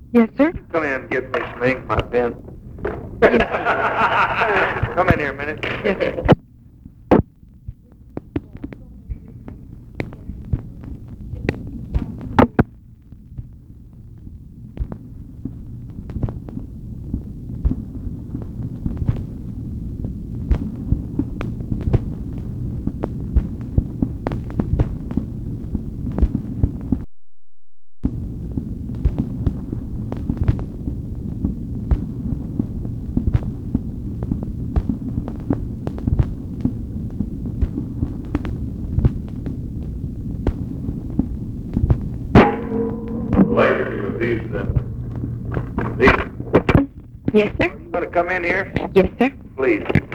Yes, sir. Come in and get me some ink, my pen. Come in here a minute. Yes, sir. Later with these. Yes, sir. You want to come in here? Yes, sir. Please.